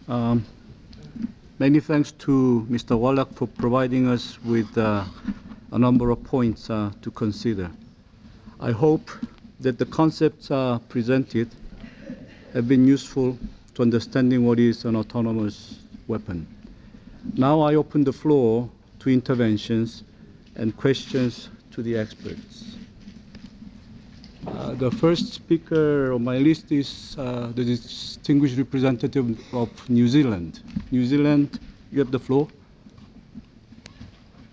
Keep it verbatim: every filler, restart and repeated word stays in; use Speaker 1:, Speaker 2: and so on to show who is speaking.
Speaker 1: Um, many thanks to Mister Wallach for providing us with uh, a number of points uh, to consider. I hope that the concepts uh, presented have been useful to understanding what is an autonomous weapon. Now I open the floor to interventions and questions to the experts. Uh, the first speaker on my list is uh, the distinguished representative of New Zealand. New Zealand, you have the floor.